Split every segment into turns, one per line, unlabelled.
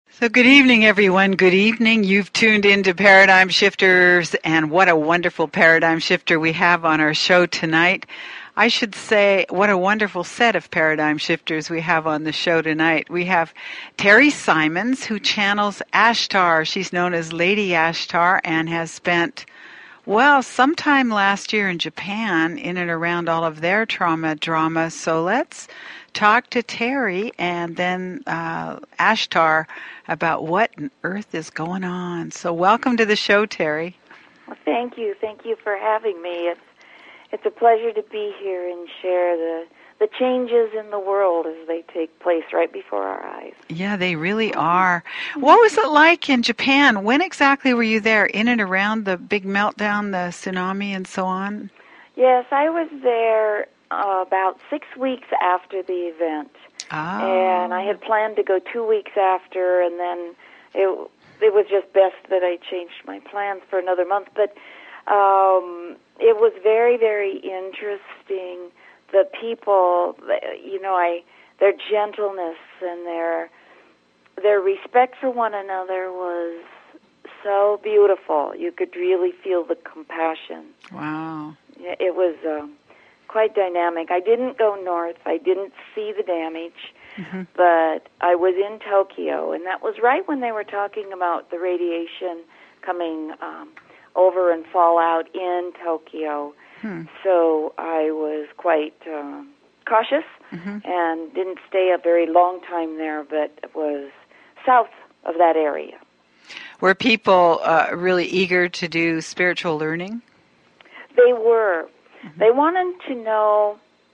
So good evening, everyone. Good evening. You've tuned into Paradigm Shifters, and what a wonderful paradigm shifter we have on our show tonight. I should say, what a wonderful set of paradigm shifters we have on the show tonight. We have Terry Simons, who channels Ashtar. She's known as Lady Ashtar and has spent, sometime last year in Japan in and around all of their trauma drama. So let's talk to Terry and then Ashtar about what on earth is going on. So welcome to the show, Terry.
Well, thank you. Thank you for having me. It's a pleasure to be here and share the changes in the world as they take place right before our eyes.
Yeah, they really are. What was it like in Japan? When exactly were you there? In and around the big meltdown, the tsunami, and so on?
Yes, I was there about 6 weeks after the event.
Oh.
And I had planned to go 2 weeks after, and then it was just best that I changed my plans for another month. But it was very, very interesting. The people, their gentleness and their respect for one another was so beautiful. You could really feel the compassion.
Wow.
It was quite dynamic. I didn't go north. I didn't see the damage, but I was in Tokyo, and that was right when they were talking about the radiation coming over and fallout in Tokyo. So I was quite cautious and didn't stay a very long time there, but it was south of that area.
Were people really eager to do spiritual learning?
They were. They wanted to know,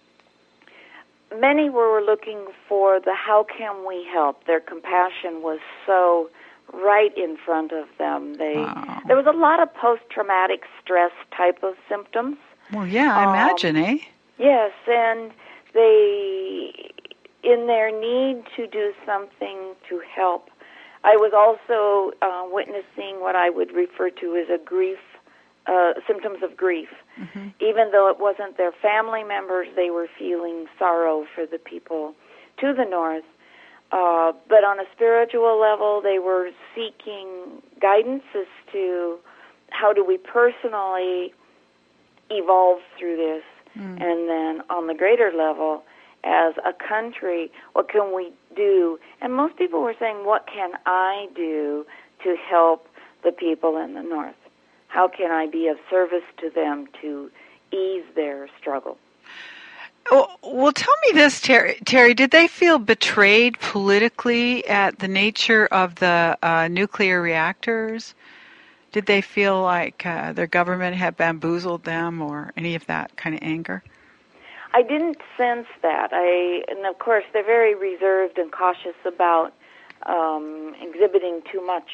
many were looking for the how can we help. Their compassion was so right in front of them. There was a lot of post-traumatic stress type of symptoms.
Well, yeah, I imagine, eh?
Yes, and they, in their need to do something to help. I was also witnessing what I would refer to as symptoms of grief. Even though it wasn't their family members, they were feeling sorrow for the people to the north. But on a spiritual level, they were seeking guidance as to how do we personally evolve through this. And then on the greater level, as a country, what can we do? And most people were saying, what can I do to help the people in the north? How can I be of service to them to ease their struggle?
Well, tell me this, Terry. Did they feel betrayed politically at the nature of the nuclear reactors? Did they feel like their government had bamboozled them or any of that kind of anger?
I didn't sense that. And of course, they're very reserved and cautious about exhibiting too much,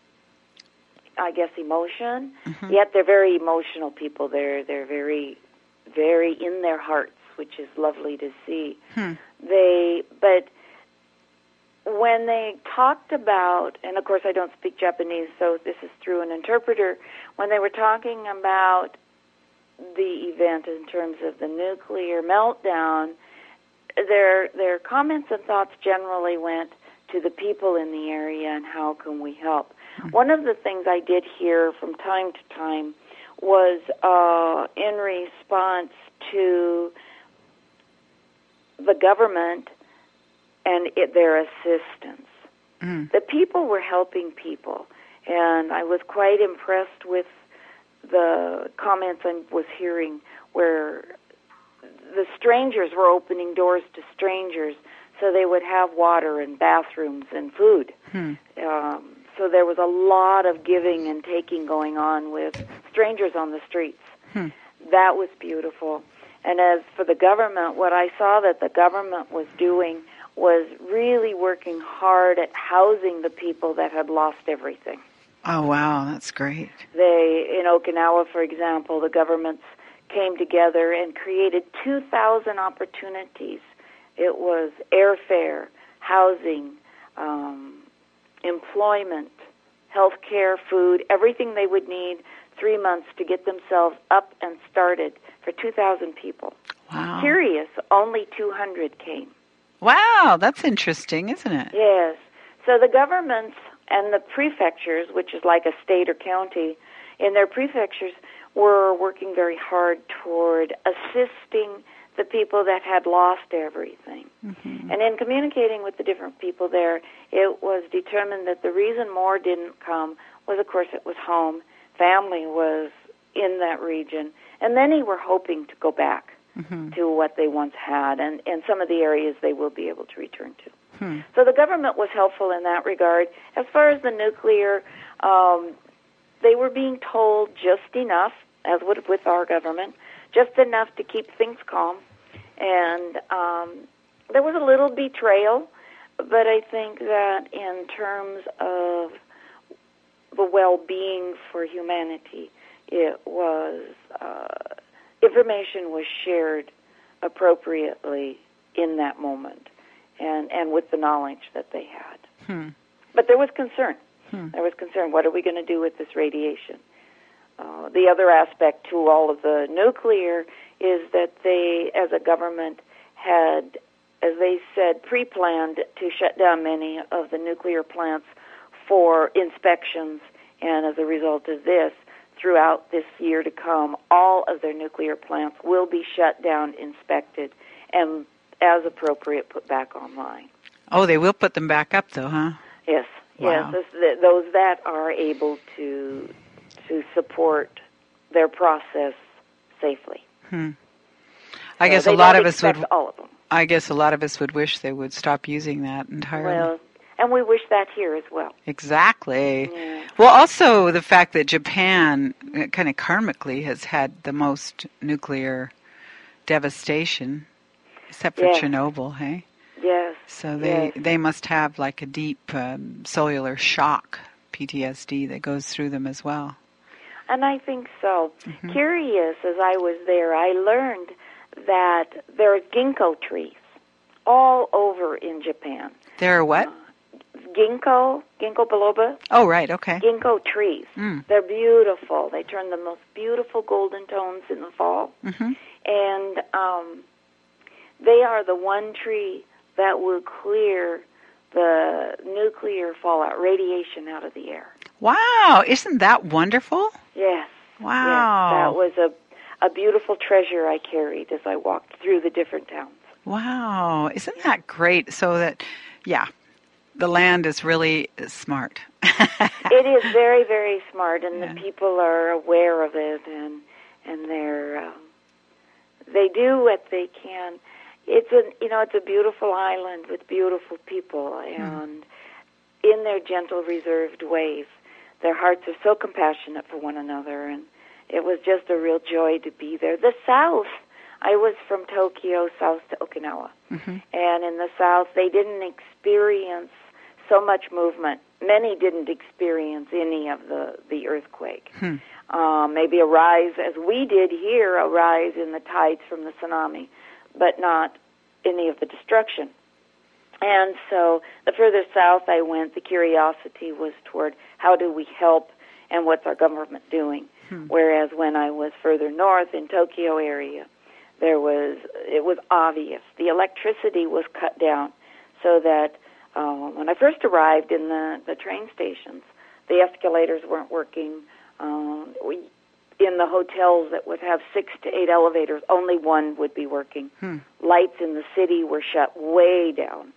I guess, emotion. Yet they're very emotional people. They're very, very in their hearts, which is lovely to see. But when they talked about, and of course I don't speak Japanese, so this is through an interpreter, when they were talking about the event in terms of the nuclear meltdown, their comments and thoughts generally went to the people in the area and how can we help. One of the things I did hear from time to time was in response to the government and their assistance. The people were helping people, and I was quite impressed with the comments I was hearing where the strangers were opening doors to strangers so they would have water and bathrooms and food. So there was a lot of giving and taking going on with strangers on the streets. That was beautiful. And as for the government, what I saw that the government was doing was really working hard at housing the people that had lost everything.
Oh, wow, that's great.
In Okinawa, for example, the governments came together and created 2,000 opportunities. It was airfare, housing, employment, health care, food, everything they would need, 3 months to get themselves up and started for 2,000 people.
Wow.
Curious, only 200 came.
Wow, that's interesting, isn't it?
Yes. So the governments and the prefectures, which is like a state or county, in their prefectures were working very hard toward assisting the people that had lost everything.
Mm-hmm.
And in communicating with the different people there, it was determined that the reason more didn't come was, of course, it was home. Family was in that region. And many were hoping to go back to what they once had, and some of the areas they will be able to return to. So the government was helpful in that regard. As far as the nuclear, they were being told just enough, as would with our government, just enough to keep things calm. And there was a little betrayal, but I think that in terms of the well-being for humanity, it was information was shared appropriately in that moment, and with the knowledge that they had. But there was concern. There was concern. What are we going to do with this radiation? The other aspect to all of the nuclear is that they, as a government, had, as they said, pre-planned to shut down many of the nuclear plants for inspections, and as a result of this, throughout this year to come, all of their nuclear plants will be shut down, inspected, and as appropriate, put back online.
Oh, they will put them back up, though, huh?
Yes,
wow.
Yes. Those that are able to support their process safely.
I guess a lot of us would.
All of them.
I guess a lot of us would wish they would stop using that entirely.
Well, and we wish that here as well.
Exactly.
Yeah.
Well, also the fact that Japan, kind of karmically, has had the most nuclear devastation, except for Chernobyl, hey?
Yes.
So they must have like a deep cellular shock, PTSD, that goes through them as well.
And I think so. Curious, as I was there, I learned that there are ginkgo trees all over in Japan.
There are what?
Ginkgo biloba.
Oh, right, okay.
Ginkgo trees. They're beautiful. They turn the most beautiful golden tones in the fall. And they are the one tree that will clear the nuclear fallout, radiation out of the air.
Wow, isn't that wonderful?
Yes.
Wow.
Yes, that was a beautiful treasure I carried as I walked through the different towns.
Wow, isn't that great? So that, the land is really smart.
It is very, very smart, and the people are aware of it, and they do what they can. It's a beautiful island with beautiful people, and in their gentle, reserved ways, their hearts are so compassionate for one another, and it was just a real joy to be there. The South, I was from Tokyo south to Okinawa, and in the South, they didn't experience so much movement. Many didn't experience any of the earthquake. Maybe a rise, as we did here, a rise in the tides from the tsunami, but not any of the destruction. And so the further south I went, the curiosity was toward how do we help and what's our government doing. Whereas when I was further north in Tokyo area, it was obvious. The electricity was cut down so that when I first arrived in the train stations, the escalators weren't working. In the hotels that would have 6 to 8 elevators, only one would be working. Lights in the city were shut way down.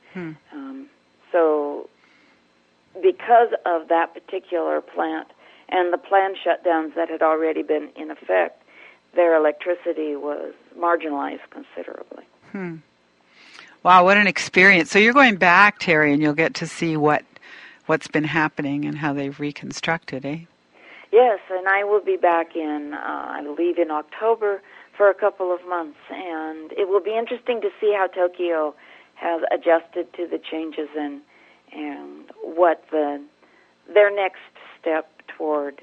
So because of that particular plant and the planned shutdowns that had already been in effect, their electricity was marginalized considerably.
Wow, what an experience. So you're going back, Terry, and you'll get to see what's been happening and how they've reconstructed, eh?
Yes, and I will be back I believe in October for a couple of months, and it will be interesting to see how Tokyo has adjusted to the changes and what their next step toward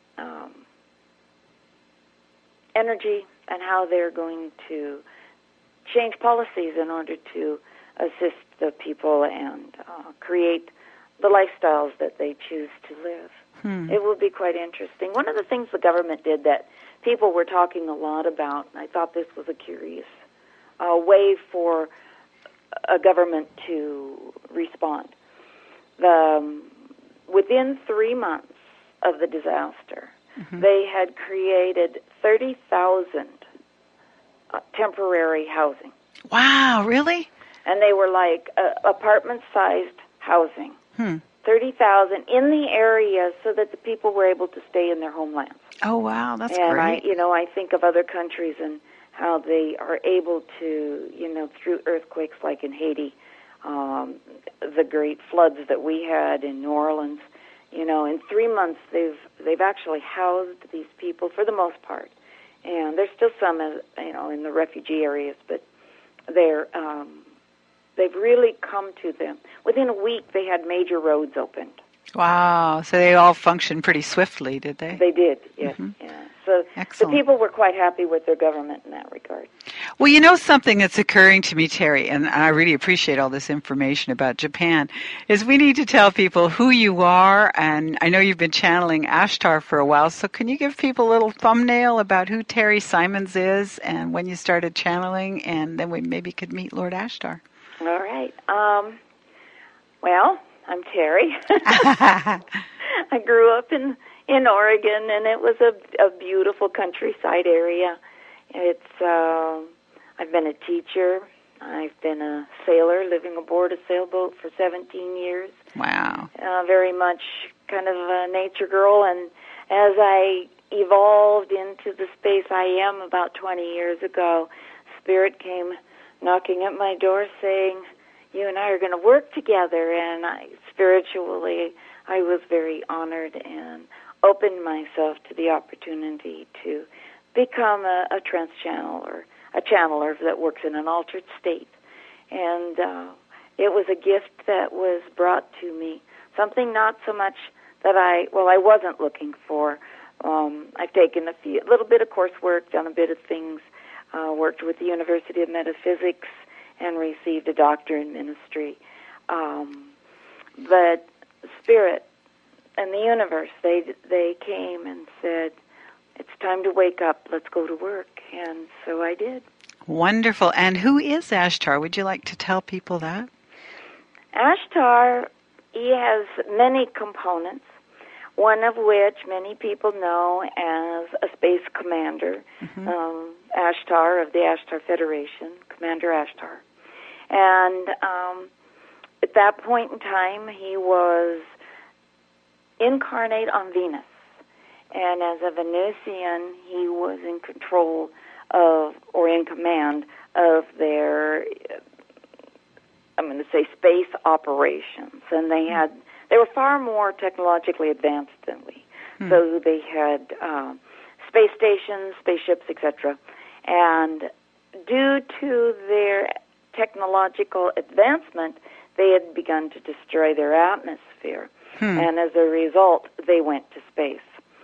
energy and how they're going to change policies in order to assist the people and create the lifestyles that they choose to live. It will be quite interesting. One of the things the government did that people were talking a lot about, and I thought this was a curious way for a government to respond. within 3 months of the disaster, they had created 30,000 temporary housing.
Wow, really?
And they were like apartment-sized housing. 30,000 in the area so that the people were able to stay in their homelands.
Oh, wow, that's
and
great.
I think of other countries and how they are able to, through earthquakes like in Haiti, the great floods that we had in New Orleans, in 3 months they've actually housed these people for the most part. And there's still some, in the refugee areas, but they've really come to them. Within a week, they had major roads opened.
Wow, so they all functioned pretty swiftly, did they?
They did, yes. Yeah. So
Excellent.
the people were quite happy with their government in that regard.
Well, something that's occurring to me, Terry, and I really appreciate all this information about Japan, is we need to tell people who you are, and I know you've been channeling Ashtar for a while, so can you give people a little thumbnail about who Terry Simons is and when you started channeling, and then we maybe could meet Lord Ashtar?
All right. Well, I'm Terry. I grew up in Oregon, and it was a beautiful countryside area. I've been a teacher. I've been a sailor, living aboard a sailboat for 17 years.
Wow.
Very much kind of a nature girl, and as I evolved into the space I am about 20 years ago, Spirit came knocking at my door saying, you and I are going to work together, and spiritually I was very honored and opened myself to the opportunity to become a trans-channeler, a channeler that works in an altered state. And it was a gift that was brought to me, something not so much that I wasn't looking for. I've taken a little bit of coursework, done a bit of things, worked with the University of Metaphysics, and received a doctorate in ministry. But Spirit and the universe, they came and said, it's time to wake up, let's go to work. And so I did.
Wonderful. And who is Ashtar? Would you like to tell people that?
Ashtar, he has many components, one of which many people know as a space commander, Ashtar of the Ashtar Federation, Commander Ashtar. And at that point in time, he was incarnate on Venus. And as a Venusian, he was in control of, or in command of their, I'm going to say, space operations. And they were far more technologically advanced than we. So they had space stations, spaceships, etc. And due to their technological advancement, they had begun to destroy their atmosphere. And as a result, they went to space.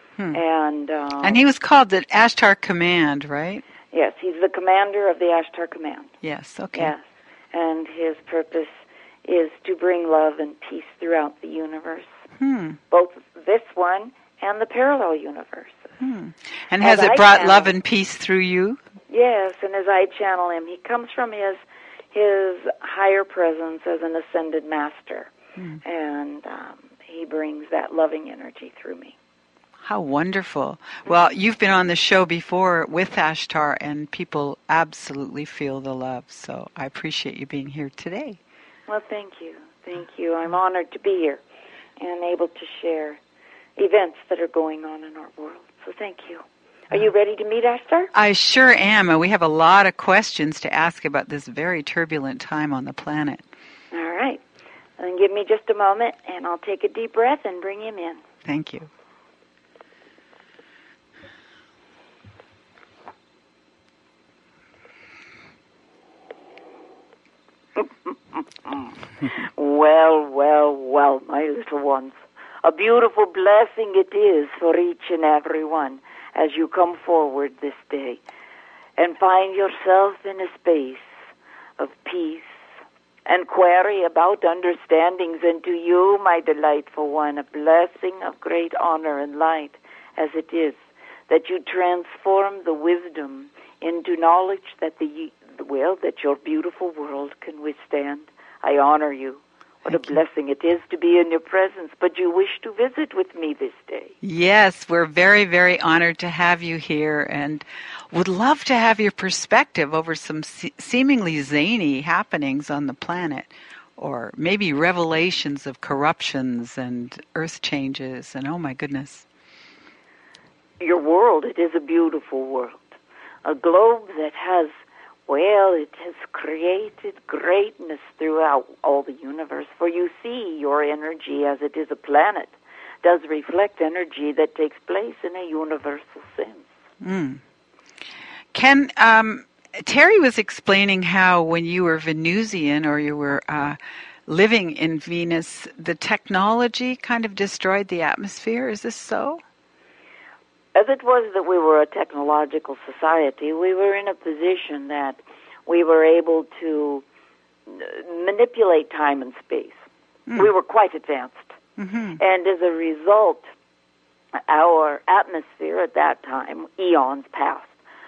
And
he was called the Ashtar Command, right?
Yes, he's the commander of the Ashtar Command.
Yes, okay.
Yes, and his purpose is to bring love and peace throughout the universe, both this one and the parallel universe.
And has it brought love and peace through you?
Yes, and as I channel him, he comes from his higher presence as an ascended master, and he brings that loving energy through me.
How wonderful. Well, you've been on the show before with Ashtar, and people absolutely feel the love, so I appreciate you being here today.
Well, thank you. Thank you. I'm honored to be here and able to share events that are going on in our world. So thank you. Are you ready to meet Ashtar?
I sure am, and we have a lot of questions to ask about this very turbulent time on the planet.
All right. Then give me just a moment, and I'll take a deep breath and bring him in.
Thank you.
Well, well, well, my little ones. A beautiful blessing it is for each and every one as you come forward this day and find yourself in a space of peace and query about understandings. And to you, my delightful one, a blessing of great honor and light as it is that you transform the wisdom into knowledge that that your beautiful world can withstand. I honor you What a blessing it is to be in your presence. But you wish to visit with me this day.
Yes, we're very, very honored to have you here and would love to have your perspective over some seemingly zany happenings on the planet, or maybe revelations of corruptions and earth changes, and oh my goodness.
Your world, it is a beautiful world. A globe that has, well, it has created greatness throughout all the universe. For you see, your energy, as it is a planet, does reflect energy that takes place in a universal sense.
Ken, Terry was explaining how when you were Venusian, or you were living in Venus, the technology kind of destroyed the atmosphere. Is this so?
As it was that we were a technological society, we were in a position that we were able to manipulate time and space. We were quite advanced. And as a result, our atmosphere at that time, eons past,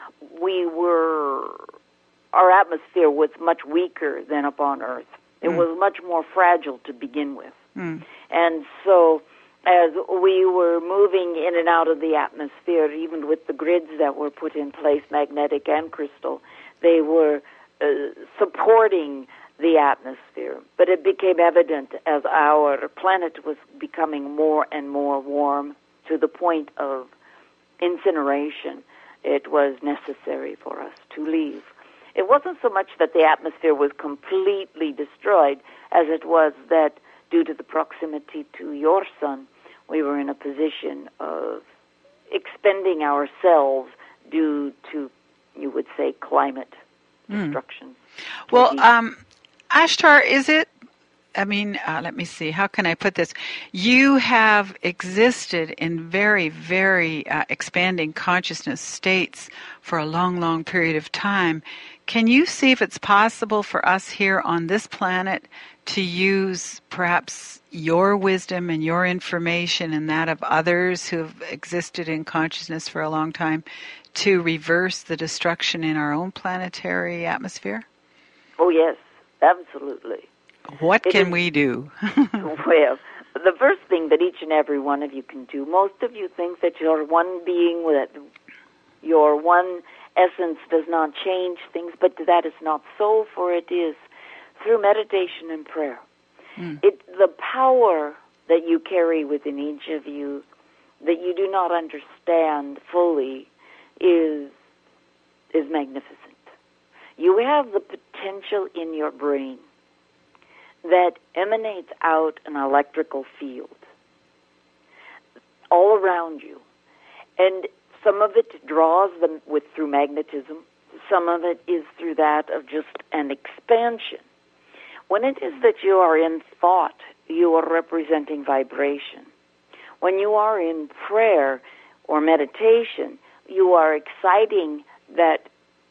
our atmosphere was much weaker than upon Earth. It was much more fragile to begin with. And so as we were moving in and out of the atmosphere, even with the grids that were put in place, magnetic and crystal, they were supporting the atmosphere. But it became evident as our planet was becoming more and more warm to the point of incineration, it was necessary for us to leave. It wasn't so much that the atmosphere was completely destroyed as it was that due to the proximity to your sun, we were in a position of expending ourselves due to, you would say, climate destruction.
Well, Ashtar, is it, let me see, how can I put this? You have existed in very, very expanding consciousness states for a long, long period of time. Can you see if it's possible for us here on this planet to use perhaps your wisdom and your information and that of others who have existed in consciousness for a long time to reverse the destruction in our own planetary atmosphere?
Oh, yes, absolutely.
What can we do?
Well, the first thing that each and every one of you can do, most of you think that you're one being, that your one essence does not change things, but that is not so, for it is through meditation and prayer. The power that you carry within each of you that you do not understand fully is magnificent. You have the potential in your brain that emanates out an electrical field all around you. And some of it draws them through magnetism. Some of it is through that of just an expansion. When it is that you are in thought, you are representing vibration. When you are in prayer or meditation, you are exciting that,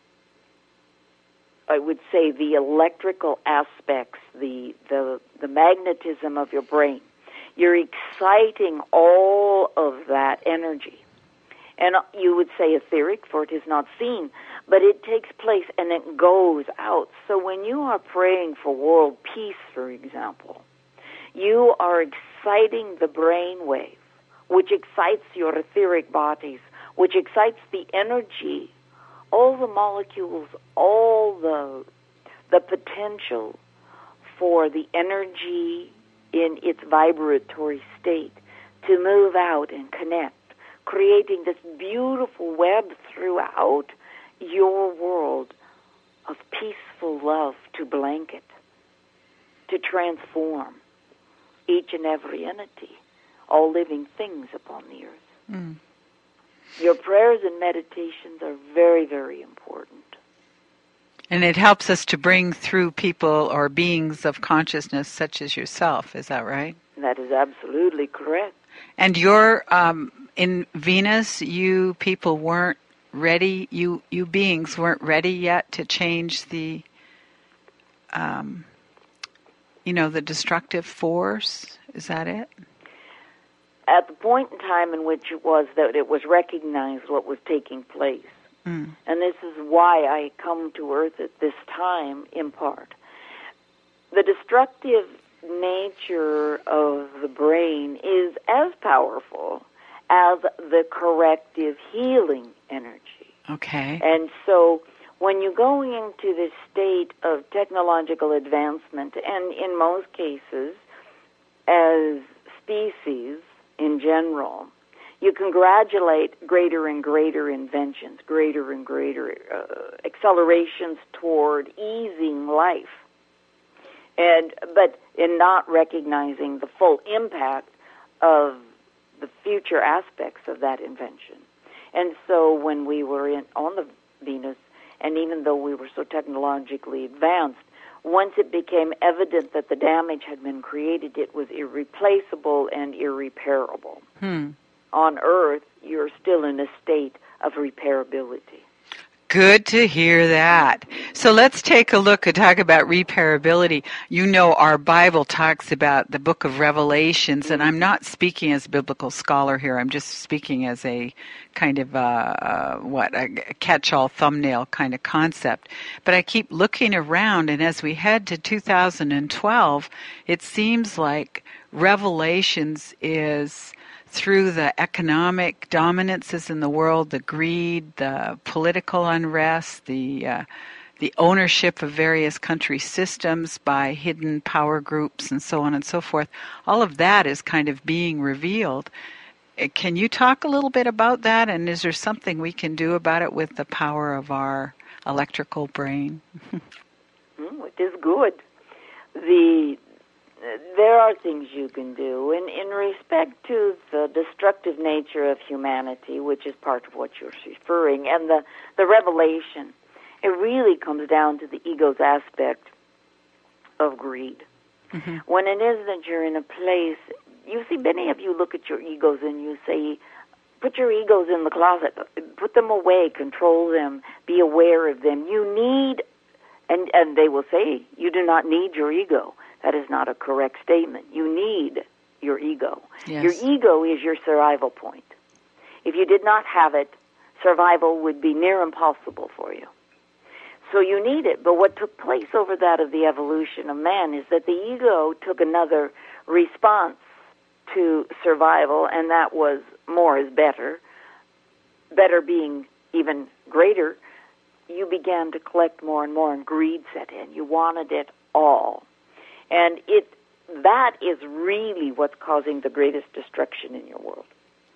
I would say, the electrical aspects, the magnetism of your brain. You're exciting all of that energy. And you would say etheric, for it is not seen, but it takes place and it goes out. So when you are praying for world peace, for example, you are exciting the brain wave, which excites your etheric bodies, which excites the energy, all the molecules, all the potential for the energy in its vibratory state to move out and connect, creating this beautiful web throughout your world of peaceful love to blanket, to transform each and every entity, all living things upon the earth. Your prayers and meditations are very, very important.
And it helps us to bring through people or beings of consciousness such as yourself, is that right?
That is absolutely correct.
And you're in Venus, you people weren't ready, you beings weren't ready yet to change the, the destructive force. Is that it?
At the point in time in which it was that it was recognized what was taking place. And this is why I come to Earth at this time, in part. The destructive nature of the brain is as powerful as the corrective healing energy.
Okay.
And so when you're going into this state of technological advancement, and in most cases, as species in general, you congratulate greater and greater inventions, greater and greater accelerations toward easing life, but in not recognizing the full impact of the future aspects of that invention. And so when we were on the Venus, and even though we were so technologically advanced, once it became evident that the damage had been created, it was irreplaceable and irreparable. On Earth, you're still in a state of repairability.
Good to hear that. So let's take a look and talk about repairability. You know, our Bible talks about the book of Revelations, and I'm not speaking as a biblical scholar here. I'm just speaking as a kind of a catch-all thumbnail kind of concept. But I keep looking around, and as we head to 2012, it seems like Revelations is through the economic dominances in the world, the greed, the political unrest, the ownership of various country systems by hidden power groups and so on and so forth, all of that is kind of being revealed. Can you talk a little bit about that, and is there something we can do about it with the power of our electrical brain?
It is good. There are things you can do. In respect to the destructive nature of humanity, which is part of what you're referring, and the revelation, it really comes down to the ego's aspect of greed. Mm-hmm. When it is that you're in a place, you see, many of you look at your egos and you say, put your egos in the closet, put them away, control them, be aware of them. You need, and they will say, you do not need your ego. That is not a correct statement. You need your ego. Yes. Your ego is your survival point. If you did not have it, survival would be near impossible for you. So you need it. But what took place over that of the evolution of man is that the ego took another response to survival, and that was more is better. Better being even greater, you began to collect more and more, and greed set in. You wanted it all. And that is really what's causing the greatest destruction in your world.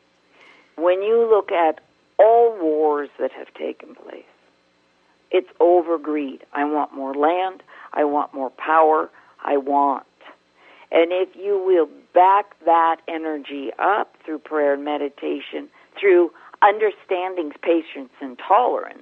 When you look at all wars that have taken place, it's over greed. I want more land. I want more power. I want. And if you will back that energy up through prayer and meditation, through understanding, patience, and tolerance,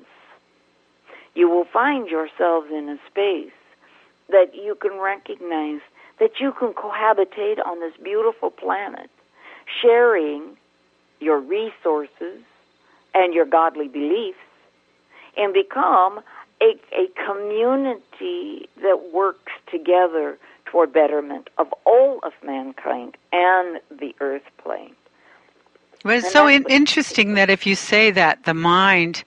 you will find yourselves in a space that you can recognize that you can cohabitate on this beautiful planet, sharing your resources and your godly beliefs, and become a community that works together toward betterment of all of mankind and the earth plane.
Well, it's so interesting that if you say that the mind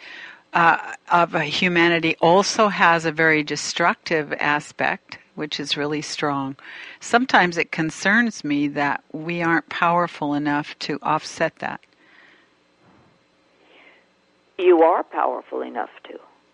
of humanity also has a very destructive aspect, which is really strong. Sometimes it concerns me that we aren't powerful enough to offset that.
You are powerful enough to.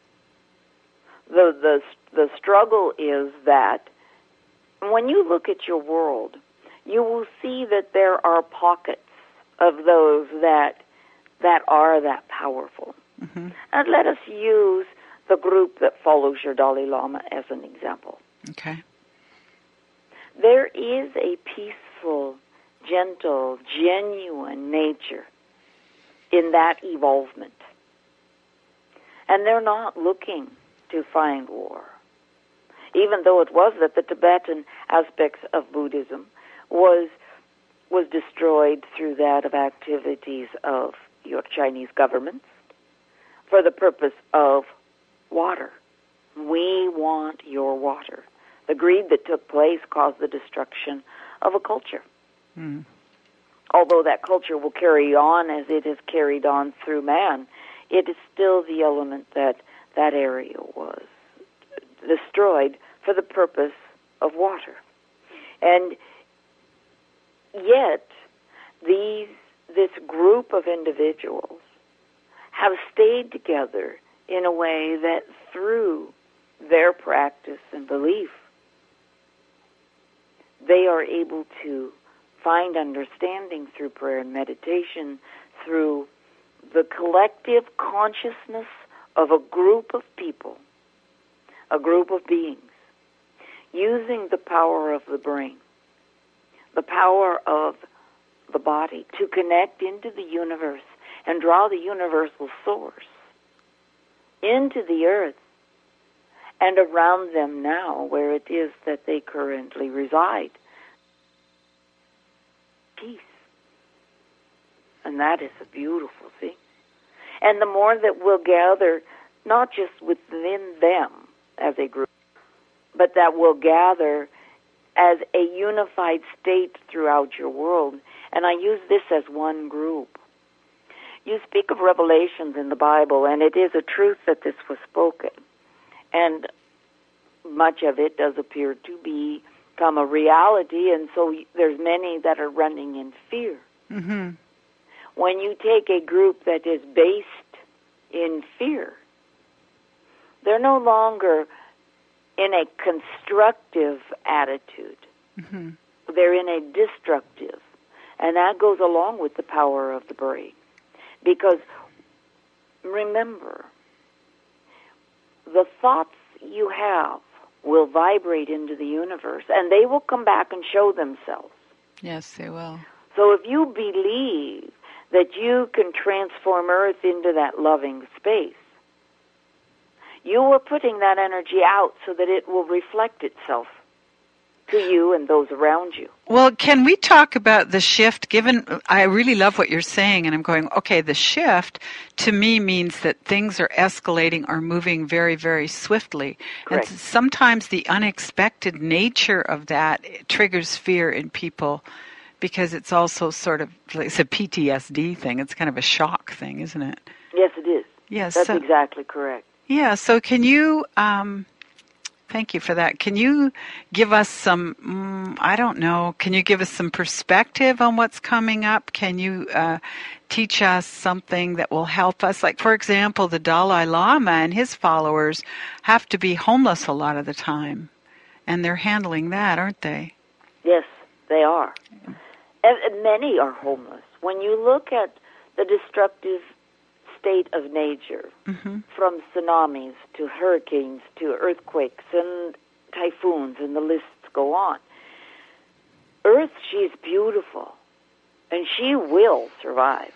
The struggle is that when you look at your world, you will see that there are pockets of those that are that powerful. Mm-hmm. And let us use the group that follows your Dalai Lama as an example.
Okay.
There is a peaceful, gentle, genuine nature in that evolvement. And they're not looking to find war. Even though it was that the Tibetan aspects of Buddhism was destroyed through that of activities of your Chinese governments for the purpose of water. We want your water. The greed that took place caused the destruction of a culture. Mm. Although that culture will carry on as it has carried on through man, it is still the element that area was destroyed for the purpose of water. And yet, this group of individuals have stayed together in a way that through their practice and belief, they are able to find understanding through prayer and meditation, through the collective consciousness of a group of people, a group of beings, using the power of the brain, the power of the body to connect into the universe and draw the universal source into the earth and around them now where it is that they currently reside. Peace. And that is a beautiful thing. And the more that we'll gather, not just within them as a group, but that we'll gather as a unified state throughout your world. And I use this as one group. You speak of revelations in the Bible, and it is a truth that this was spoken. And much of it does appear to become a reality, and so there's many that are running in fear.
Mm-hmm.
When you take a group that is based in fear, they're no longer in a constructive attitude.
Mm-hmm.
They're in a destructive. And that goes along with the power of the brain. Because remember, the thoughts you have will vibrate into the universe, and they will come back and show themselves.
Yes, they will.
So if you believe that you can transform Earth into that loving space, you are putting that energy out so that it will reflect itself to you and those around you.
Well, can we talk about the shift? Given I really love what you're saying, and I'm going, okay, the shift to me means that things are escalating or moving very, very swiftly.
Correct.
And sometimes the unexpected nature of that triggers fear in people because it's also sort of, it's a PTSD thing. It's kind of a shock thing, isn't it?
Yes, it is.
Yes.
That's exactly correct.
Yeah, so can you... thank you for that. Can you give us some, I don't know, can you give us some perspective on what's coming up? Can you teach us something that will help us? Like, for example, the Dalai Lama and his followers have to be homeless a lot of the time, and they're handling that, aren't they?
Yes, they are. And many are homeless. When you look at the destructive state of nature,
mm-hmm.
from tsunamis to hurricanes to earthquakes and typhoons, and the lists go on. Earth, she's beautiful, and she will survive.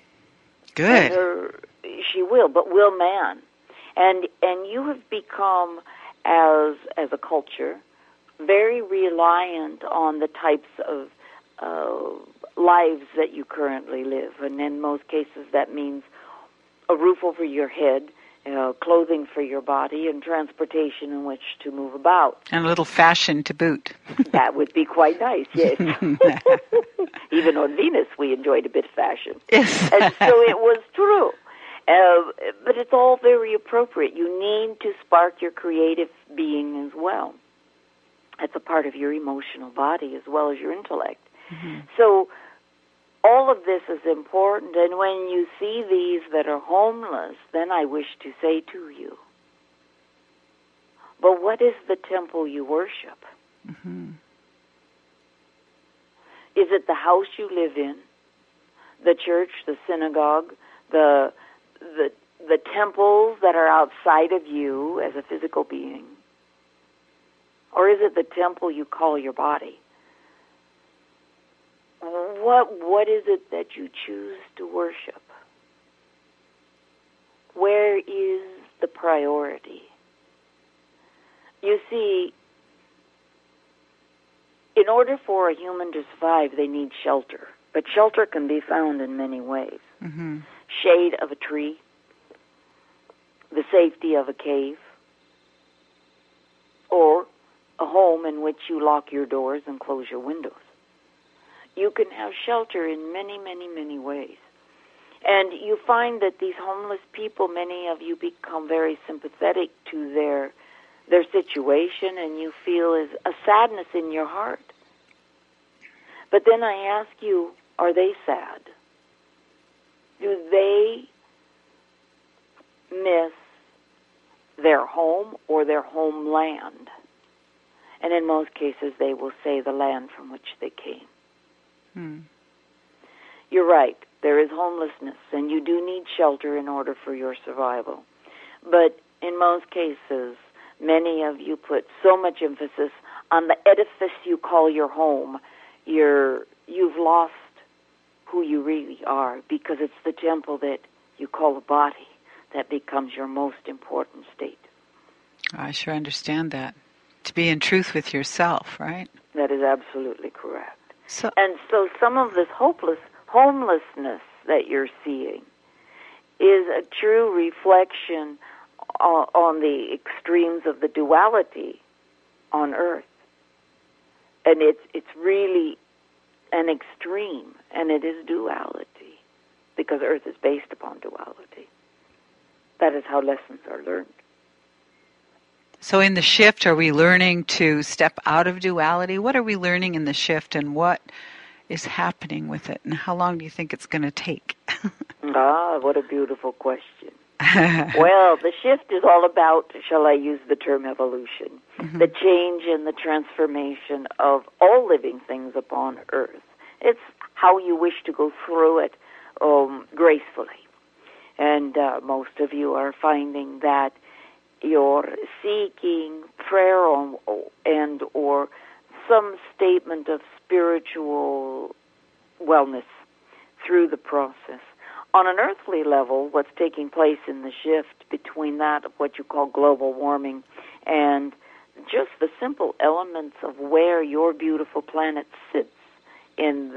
Good.
She will, but will man? And you have become, as a culture, very reliant on the types of lives that you currently live, and in most cases that means a roof over your head, clothing for your body, and transportation in which to move about.
And a little fashion to boot.
That would be quite nice, yes. Even on Venus, we enjoyed a bit of fashion.
Yes.
And so it was true. But it's all very appropriate. You need to spark your creative being as well. That's a part of your emotional body as well as your intellect.
Mm-hmm.
So all of this is important, and when you see these that are homeless, then I wish to say to you, but what is the temple you worship?
Mm-hmm.
Is it the house you live in, the church, the synagogue, the temples that are outside of you as a physical being? Or is it the temple you call your body? What is it that you choose to worship? Where is the priority? You see, in order for a human to survive, they need shelter. But shelter can be found in many ways.
Mm-hmm.
Shade of a tree, the safety of a cave, or a home in which you lock your doors and close your windows. You can have shelter in many, many, many ways. And you find that these homeless people, many of you become very sympathetic to their situation, and you feel a sadness in your heart But then I ask you, are they sad? Do they miss their home or their homeland? And in most cases, they will say the land from which they came. You're right. There is homelessness, and you do need shelter in order for your survival. But in most cases, many of you put so much emphasis on the edifice you call your home. You've lost who you really are, because it's the temple that you call a body that becomes your most important state.
I sure understand that. To be in truth with yourself, right?
That is absolutely correct.
So
some of this homelessness that you're seeing is a true reflection on the extremes of the duality on Earth. And it's really an extreme, and it is duality, because Earth is based upon duality. That is how lessons are learned.
So in the shift, are we learning to step out of duality? What are we learning in the shift, and what is happening with it, and how long do you think it's going to take?
What a beautiful question. Well, the shift is all about, shall I use the term evolution, the change and the transformation of all living things upon Earth. It's how you wish to go through it gracefully. And most of you are finding that you're seeking prayer and or some statement of spiritual wellness through the process. On an earthly level, what's taking place in the shift between that of what you call global warming and just the simple elements of where your beautiful planet sits in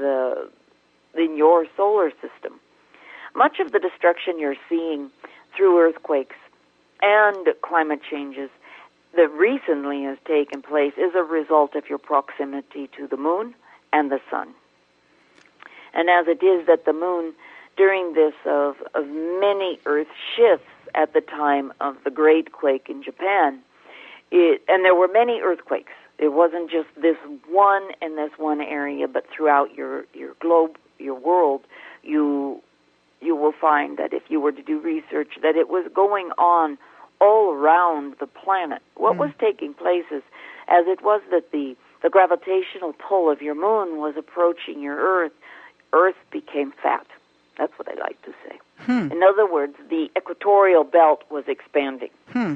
your solar system. Much of the destruction you're seeing through earthquakes and climate changes that recently has taken place is a result of your proximity to the moon and the sun. And as it is that the moon, during this of many earth shifts at the time of the Great Quake in Japan, and there were many earthquakes. It wasn't just this one in this one area, but throughout your globe, your world, you will find that if you were to do research, that it was going on all around the planet. What was taking place is, as it was that the gravitational pull of your moon was approaching your Earth became fat. That's what I like to say. In other words, the equatorial belt was expanding.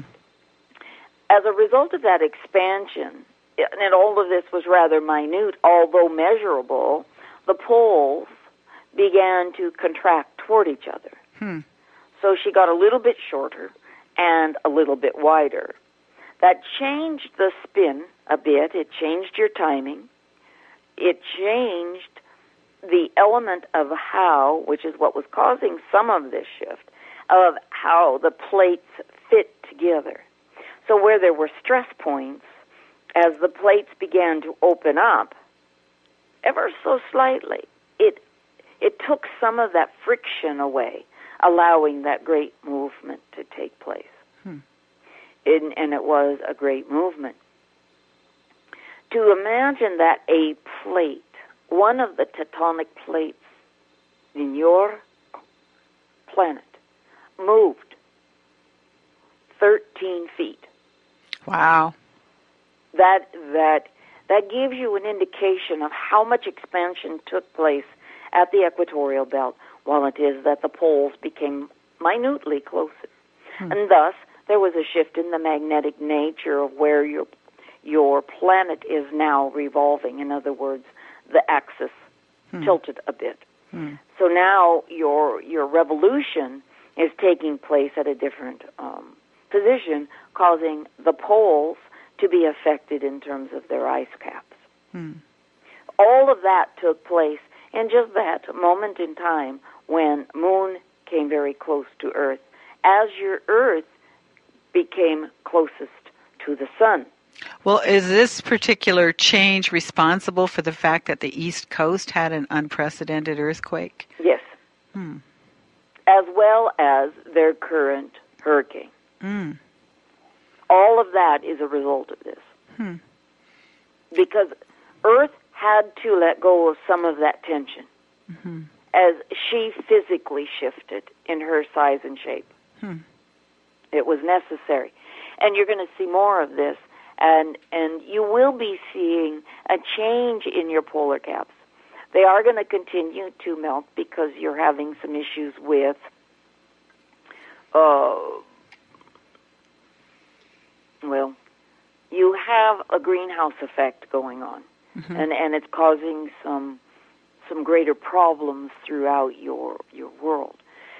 As a result of that expansion, and all of this was rather minute, although measurable, the poles began to contract toward each other. So she got a little bit shorter and a little bit wider. That changed the spin a bit. It changed your timing. It changed the element of how, which is what was causing some of this shift, of how the plates fit together. So where there were stress points, as the plates began to open up, ever so slightly, it took some of that friction away, allowing that great movement to take place. And it was a great movement. To imagine that a plate, one of the tectonic plates in your planet, moved 13 feet.
Wow.
That gives you an indication of how much expansion took place at the equatorial belt, while it is that the poles became minutely closer. And thus, there was a shift in the magnetic nature of where your planet is now revolving. In other words, the axis tilted a bit. So now your revolution is taking place at a different position, causing the poles to be affected in terms of their ice caps. All of that took place in just that moment in time when Moon came very close to Earth, as your Earth became closest to the Sun.
Well, is this particular change responsible for the fact that the East Coast had an unprecedented earthquake?
Yes. As well as their current hurricane. All of that is a result of this. Because Earth had to let go of some of that tension as she physically shifted in her size and shape. It was necessary. And you're going to see more of this, and you will be seeing a change in your polar caps. They are going to continue to melt because you're having some issues with well, you have a greenhouse effect going on, and it's causing some greater problems throughout your world.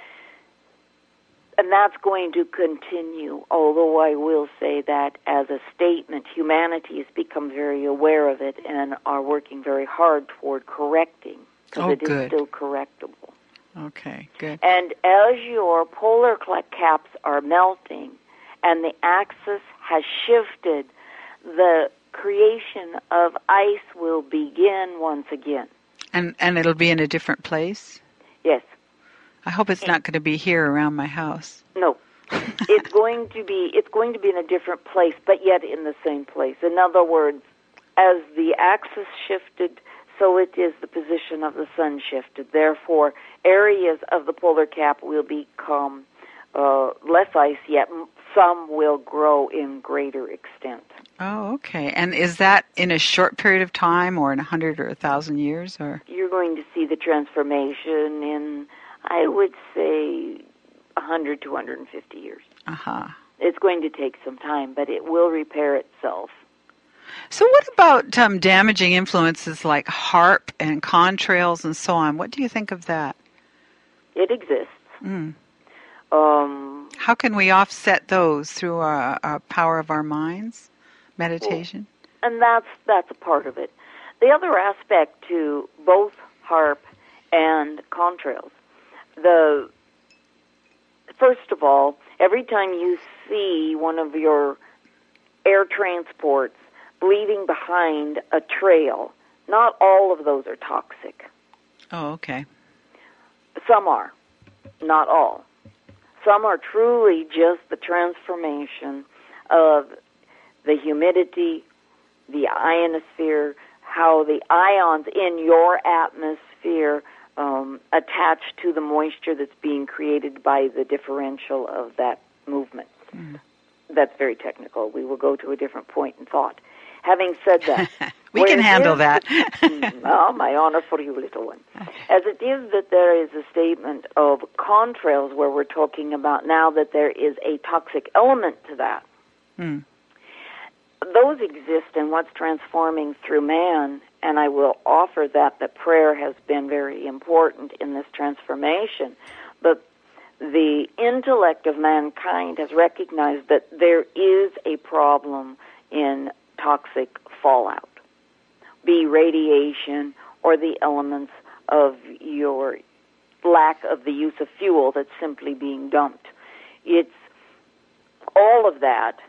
And that's going to continue, although I will say that as a statement, humanity has become very aware of it and are working very hard toward correcting, because it is still correctable.
Okay, good.
And as your polar caps are melting and the axis has shifted, the creation of ice will begin once again.
And it'll be in a different place?
Yes.
I hope it's not going to be here around my house.
No. It's going to be in a different place, but yet in the same place. In other words, as the axis shifted, so it is the position of the sun shifted. Therefore, areas of the polar cap will become less ice, yet some will grow in greater extent.
Oh, okay. And is that in a short period of time, or in 100 or 1,000 years? Or
you're going to see the transformation in, I would say, 100 to 150 years. It's going to take some time, but it will repair itself.
So what about damaging influences like HAARP and contrails and so on? What do you think of that?
It exists.
How can we offset those through our power of our minds, meditation?
Well, and that's a part of it. The other aspect to both HAARP and contrails, first of all, every time you see one of your air transports leaving behind a trail, not all of those are toxic.
Oh, okay.
Some are, not all. Some are truly just the transformation of the humidity, the ionosphere, how the ions in your atmosphere attach to the moisture that's being created by the differential of that movement. That's very technical. We will go to a different point in thought. Having said that,
we can handle that.
Oh, my honor for you, little one. As it is that there is a statement of contrails where we're talking about now that there is a toxic element to that. Those exist in what's transforming through man, and I will offer that prayer has been very important in this transformation. But the intellect of mankind has recognized that there is a problem in toxic fallout, be radiation or the elements of your lack of the use of fuel that's simply being dumped. It's all of that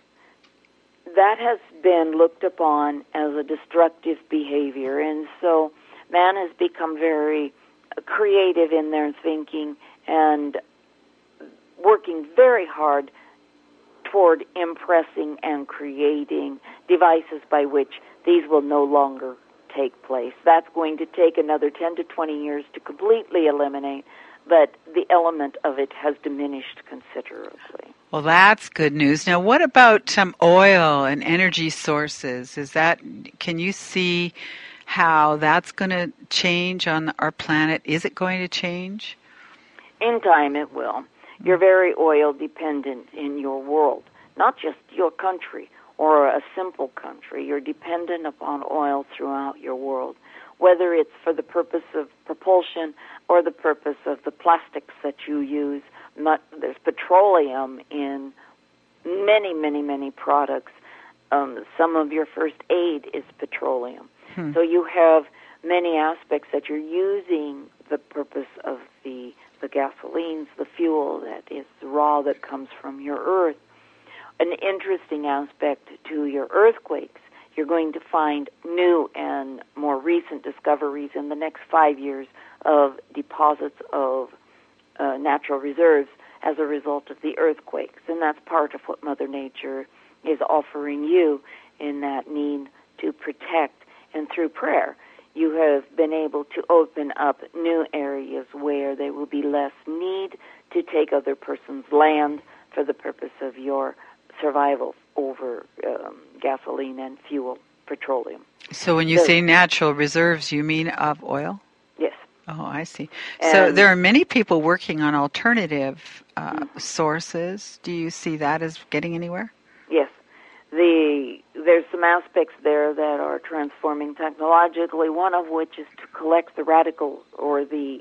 has been looked upon as a destructive behavior, and so man has become very creative in their thinking and working very hard toward impressing and creating devices by which these will no longer take place. That's going to take another 10 to 20 years to completely eliminate, but the element of it has diminished considerably.
Well, that's good news. Now, what about oil and energy sources? Can you see how that's going to change on our planet? Is it going to change?
In time, it will. You're very oil dependent in your world, not just your country or a simple country. You're dependent upon oil throughout your world, whether it's for the purpose of propulsion or the purpose of the plastics that you use. There's petroleum in many, many, many products. Some of your first aid is petroleum. So you have many aspects that you're using the purpose of the gasolines, the fuel that is raw that comes from your earth. An interesting aspect to your earthquakes, you're going to find new and more recent discoveries in the next 5 years of deposits of natural reserves as a result of the earthquakes. And that's part of what Mother Nature is offering you in that need to protect. And through prayer, you have been able to open up new areas where there will be less need to take other person's land for the purpose of your survival over gasoline and fuel, petroleum.
So when you say natural reserves, you mean of oil?
Yes.
Oh, I see. So there are many people working on alternative sources. Do you see that as getting anywhere?
Yes. There's some aspects there that are transforming technologically, one of which is to collect the radical or the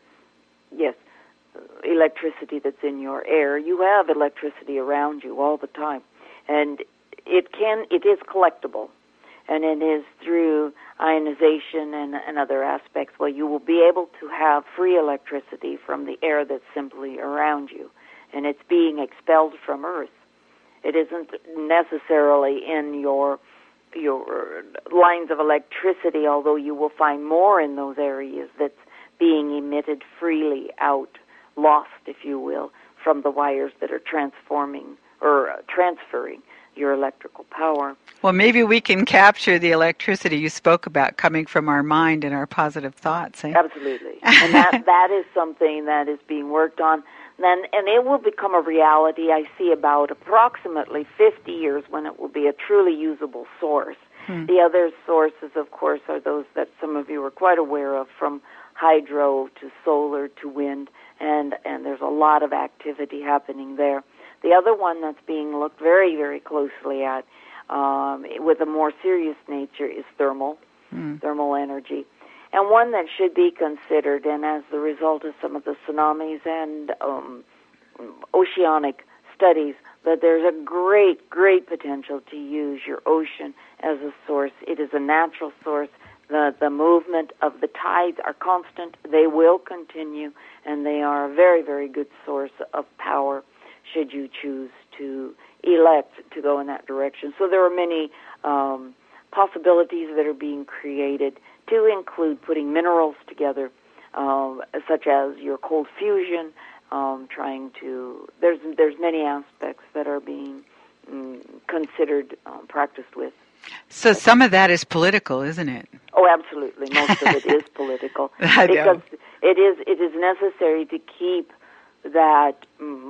electricity that's in your air. You have electricity around you all the time, and it is collectible, and it is through ionization and other aspects where you will be able to have free electricity from the air that's simply around you, and it's being expelled from Earth. It isn't necessarily in your lines of electricity, although you will find more in those areas that's being emitted freely out, lost, if you will, from the wires that are transforming or transferring your electrical power.
Well, maybe we can capture the electricity you spoke about coming from our mind and our positive thoughts. Eh?
Absolutely. And that is something that is being worked on. And it will become a reality. I see about approximately 50 years when it will be a truly usable source. The other sources, of course, are those that some of you are quite aware of, from hydro to solar to wind, and there's a lot of activity happening there. The other one that's being looked very, very closely at with a more serious nature is thermal energy. And one that should be considered, and as the result of some of the tsunamis and oceanic studies, that there's a great, great potential to use your ocean as a source. It is a natural source. The movement of the tides are constant. They will continue, and they are a very, very good source of power should you choose to elect to go in that direction. So there are many possibilities that are being created to include putting minerals together, such as your cold fusion, there's many aspects that are being considered, practiced with.
So some of that is political, isn't it?
Oh, absolutely. Most of it is political. Because it is necessary to keep that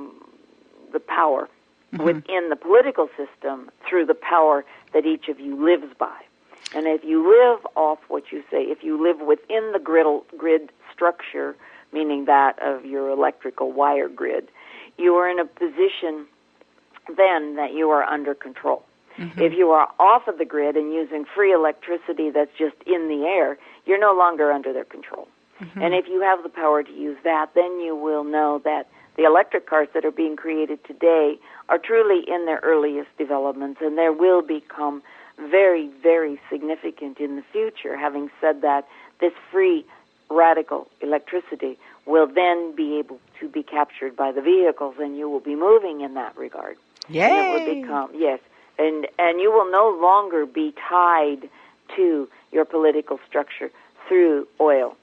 the power within the political system through the power that each of you lives by. And if you live off what you say, if you live within the grid structure, meaning that of your electrical wire grid, you are in a position then that you are under control. If you are off of the grid and using free electricity that's just in the air, you're no longer under their control. And if you have the power to use that, then you will know that the electric cars that are being created today are truly in their earliest developments, and there will become very, very significant in the future. Having said that, this free radical electricity will then be able to be captured by the vehicles, and you will be moving in that regard.
Yay!
And it will become, yes, and you will no longer be tied to your political structure through oil,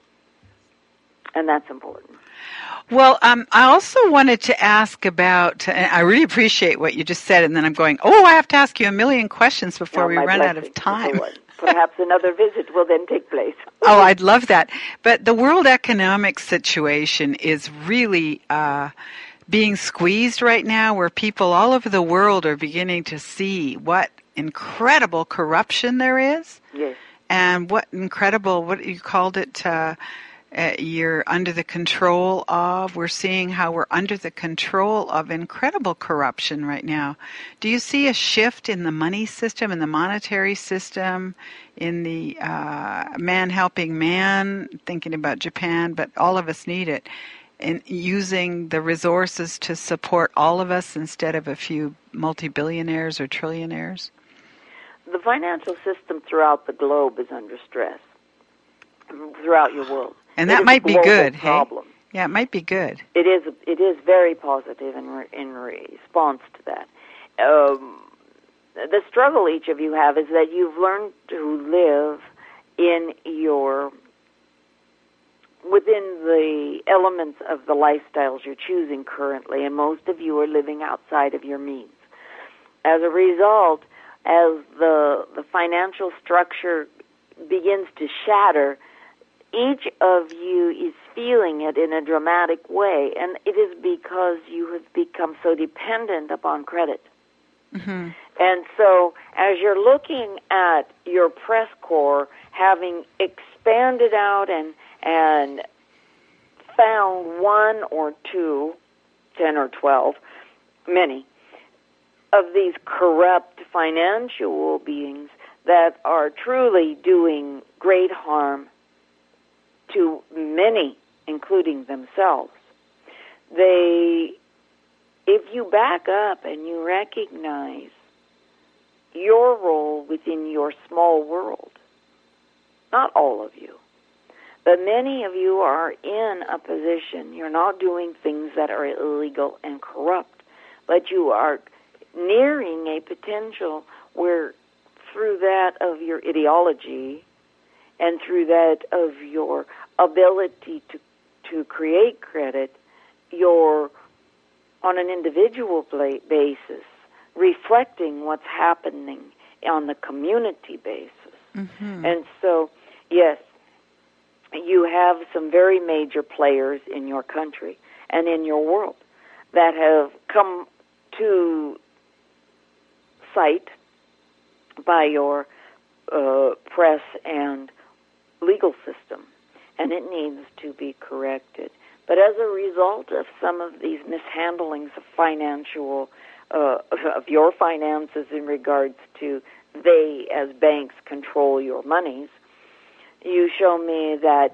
and that's important.
Well, I also wanted to ask about, and I really appreciate what you just said, and then I'm going, I have to ask you a million questions before we run out of time.
Perhaps another visit will then take place.
Oh, I'd love that. But the world economic situation is really being squeezed right now, where people all over the world are beginning to see what incredible corruption there is.
Yes.
And what you called it, you're under the control of. We're seeing how we're under the control of incredible corruption right now. Do you see a shift in the money system, in the monetary system, in the man helping man, thinking about Japan, but all of us need it, in using the resources to support all of us instead of a few multi-billionaires or trillionaires?
The financial system throughout the globe is under stress, throughout your world.
And that might be good,
problem.
Hey? Yeah, it might be good.
It is very positive in response to that. The struggle each of you have is that you've learned to live within the elements of the lifestyles you're choosing currently, and most of you are living outside of your means. As a result, as the financial structure begins to shatter, each of you is feeling it in a dramatic way, and it is because you have become so dependent upon credit.
Mm-hmm.
And so as you're looking at your press corps having expanded out and found 1 or 2, 10 or 12, many, of these corrupt financial beings that are truly doing great harm to many, including themselves, if you back up and you recognize your role within your small world, not all of you, but many of you are in a position, you're not doing things that are illegal and corrupt, but you are nearing a potential where through that of your ideology and through that of your ability to create credit, you're on an individual basis reflecting what's happening on the community basis.
Mm-hmm.
And so, yes, you have some very major players in your country and in your world that have come to sight by your press and legal system, and it needs to be corrected. But as a result of some of these mishandlings of of your finances in regards to they as banks control your monies, you show me that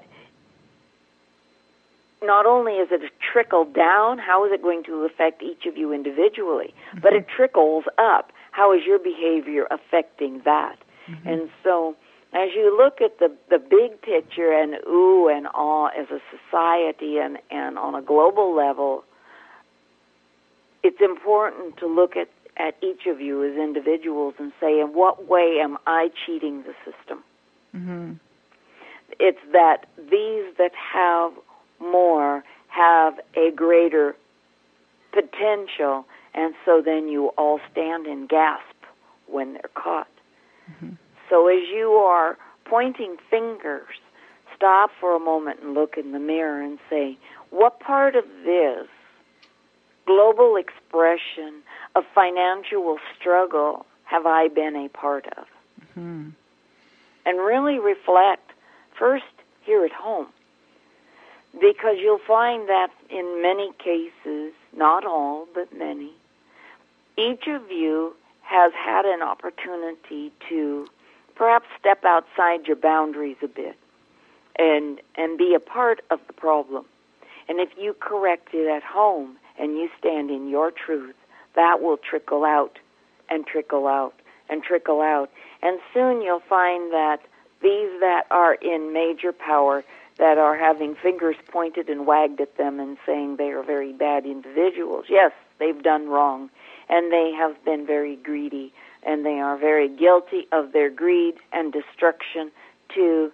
not only is it a trickle down, how is it going to affect each of you individually, mm-hmm. but it trickles up. How is your behavior affecting that? Mm-hmm. And so as you look at the big picture and ooh and ah as a society and on a global level, it's important to look at each of you as individuals and say, in what way am I cheating the system?
Mm-hmm.
It's that these that have more have a greater potential, and so then you all stand and gasp when they're caught.
Mm-hmm.
So as you are pointing fingers, stop for a moment and look in the mirror and say, what part of this global expression of financial struggle have I been a part of?
Mm-hmm.
And really reflect first here at home, because you'll find that in many cases, not all, but many, each of you has had an opportunity to perhaps step outside your boundaries a bit and be a part of the problem. And if you correct it at home and you stand in your truth, that will trickle out and trickle out and trickle out. And soon you'll find that these that are in major power, that are having fingers pointed and wagged at them and saying they are very bad individuals, yes, they've done wrong, and they have been very greedy, and they are very guilty of their greed and destruction to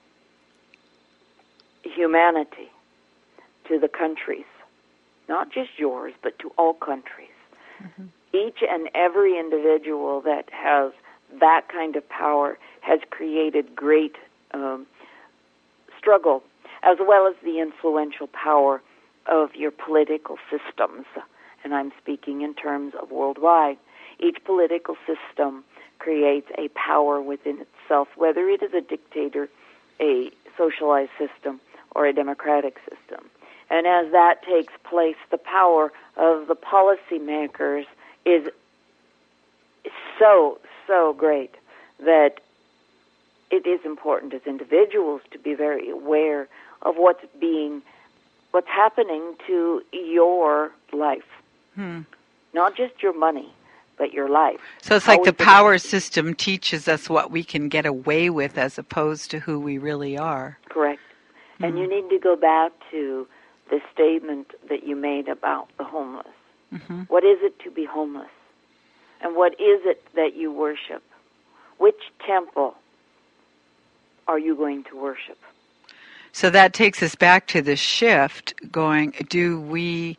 humanity, to the countries, not just yours, but to all countries. Mm-hmm. Each and every individual that has that kind of power has created great struggle, as well as the influential power of your political systems. And I'm speaking in terms of worldwide. Each political system creates a power within itself, whether it is a dictator, a socialized system, or a democratic system. And as that takes place, the power of the policymakers is so great that it is important as individuals to be very aware of what's happening to your life. Not just your money, but your life.
So it's like the power system teaches us what we can get away with as opposed to who we really are.
Correct. And you need to go back to the statement that you made about the homeless. Mm-hmm. What is it to be homeless? And what is it that you worship? Which temple are you going to worship?
So that takes us back to the shift going, do we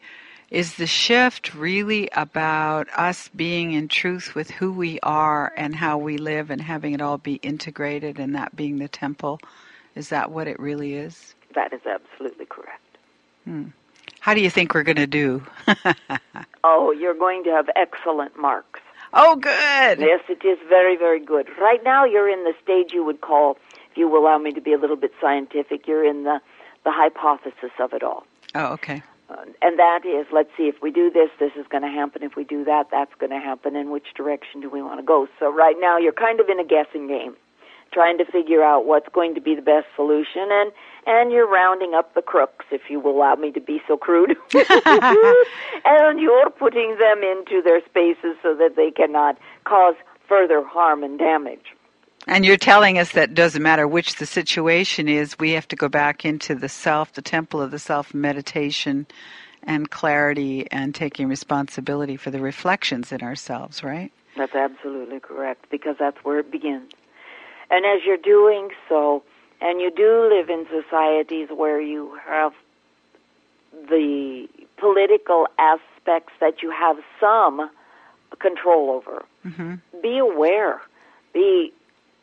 Is the shift really about us being in truth with who we are and how we live and having it all be integrated and that being the temple? Is that what it really is?
That is absolutely correct.
How do you think we're going to do?
Oh, you're going to have excellent marks.
Oh, good.
Yes, it is very, very good. Right now you're in the stage you would call, if you will allow me to be a little bit scientific, you're in the hypothesis of it all.
Oh, okay.
And that is, let's see, if we do this, this is going to happen. If we do that, that's going to happen. In which direction do we want to go? So right now you're kind of in a guessing game, trying to figure out what's going to be the best solution, and you're rounding up the crooks, if you will allow me to be so crude. And you're putting them into their spaces so that they cannot cause further harm and damage.
And you're telling us that it doesn't matter which the situation is, we have to go back into the self, the temple of the self, meditation and clarity and taking responsibility for the reflections in ourselves, right?
That's absolutely correct, because that's where it begins. And as you're doing so, and you do live in societies where you have the political aspects that you have some control over, be aware. Be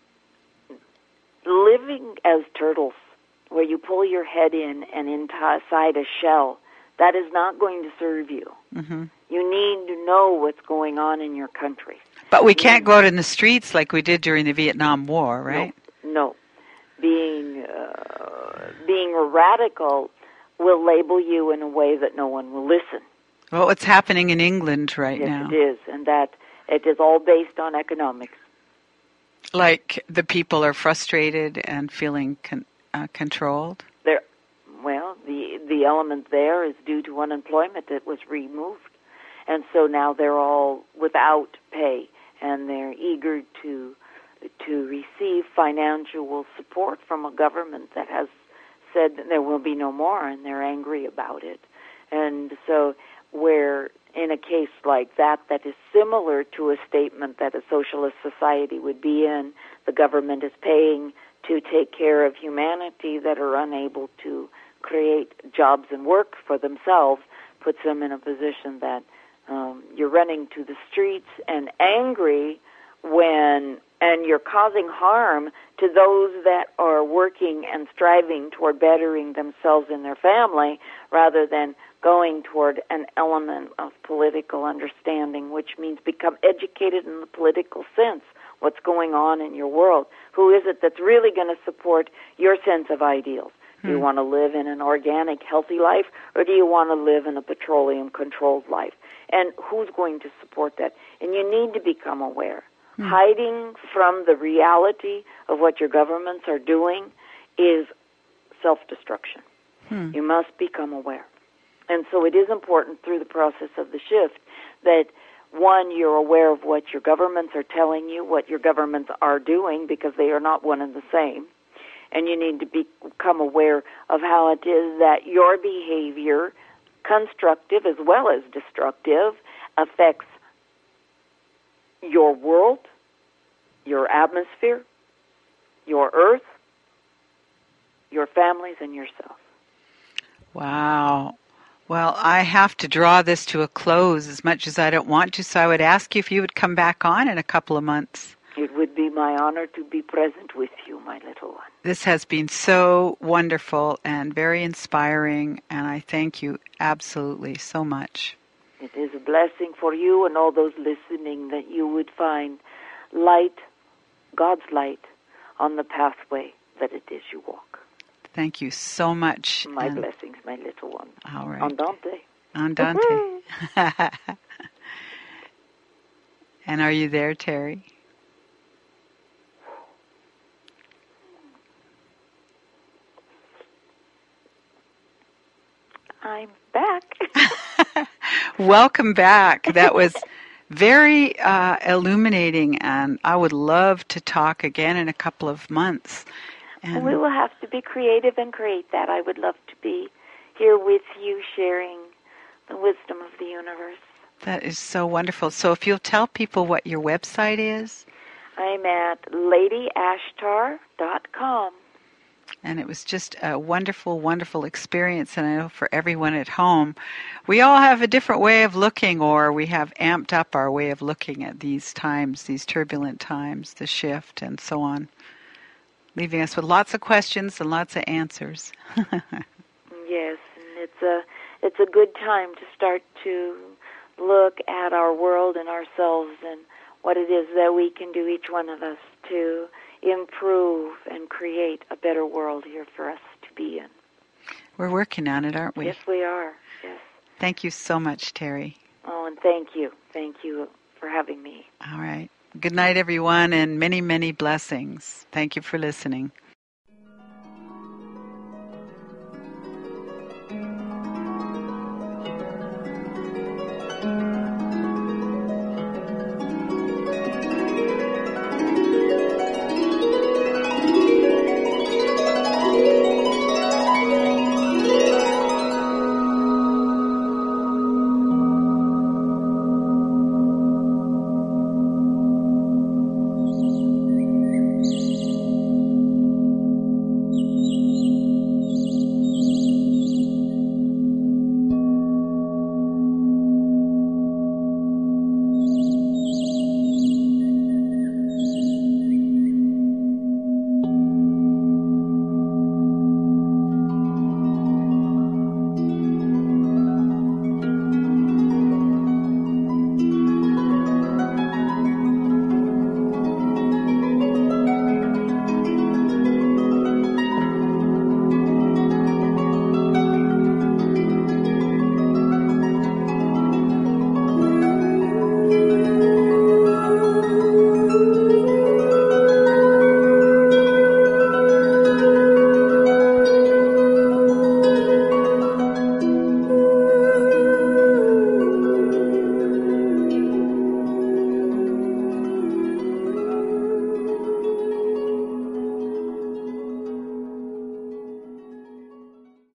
living as turtles, where you pull your head in and inside a shell, that is not going to serve you. You need to know what's going on in your country.
But we can't go out in the streets like we did during the Vietnam War, right?
No. Being a radical will label you in a way that no one will listen.
Well, what's happening in England right now?
Yes, it is, and that it is all based on economics.
Like the people are frustrated and feeling controlled?
The element there is due to unemployment that was removed. And so now they're all without pay, and they're eager to receive financial support from a government that has said that there will be no more, and they're angry about it. And so where in a case like that is similar to a statement that a socialist society would be in, the government is paying to take care of humanity that are unable to create jobs and work for themselves, puts them in a position that you're running to the streets and angry and you're causing harm to those that are working and striving toward bettering themselves and their family, rather than going toward an element of political understanding, which means become educated in the political sense. What's going on in your world? Who is it that's really going to support your sense of ideals? Do you want to live in an organic, healthy life, or do you want to live in a petroleum-controlled life? And who's going to support that? And you need to become aware. Hiding from the reality of what your governments are doing is self-destruction. You must become aware. And so it is important through the process of the shift that, one, you're aware of what your governments are telling you, what your governments are doing, because they are not one and the same. And you need to become aware of how it is that your behavior, constructive as well as destructive, affects your world, your atmosphere, your earth, your families, and yourself.
Wow. Well, I have to draw this to a close as much as I don't want to, so I would ask you if you would come back on in a couple of months.
It would be my honor to be present with you, my little one.
This has been so wonderful and very inspiring, and I thank you absolutely so much.
It is a blessing for you and all those listening that you would find light, God's light, on the pathway that it is you walk.
Thank you so much.
My blessings, my little one.
All right.
Andante.
Andante. And are you there, Terry?
I'm back.
Welcome back. That was very illuminating, and I would love to talk again in a couple of months. And
we will have to be creative and create that. I would love to be here with you sharing the wisdom of the universe.
That is so wonderful. So if you'll tell people what your website is.
I'm at ladyashtar.com.
And it was just a wonderful, wonderful experience. And I know for everyone at home, we all have a different way of looking, or we have amped up our way of looking at these times, these turbulent times, the shift, and so on, leaving us with lots of questions and lots of answers.
Yes, and it's a good time to start to look at our world and ourselves and what it is that we can do, each one of us, to improve and create a better world here for us to be in.
We're working on it, aren't we?
Yes, we are. Yes.
Thank you so much, Terry.
Oh, and thank you. Thank you for having me.
All right. Good night, everyone, and many, many blessings. Thank you for listening.